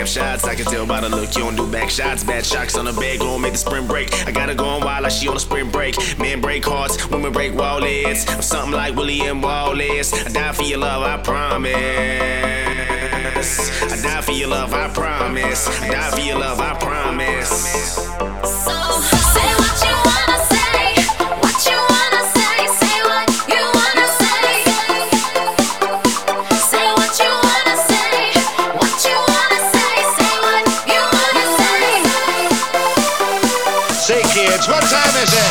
shots. I can tell by the look you don't do back shots. Bad shocks on the bed, gon' make the sprint break. I got her going wild like she on a sprint break. Men break hearts, women break wallets. I'm something like William Wallace. I die for your love, I promise. I die for your love, I promise. I die for your love, I promise. So say what you wanna say, what you wanna say, say what you wanna say. Say what you wanna say, what you wanna say, say what you wanna say. Say kids, what time is it?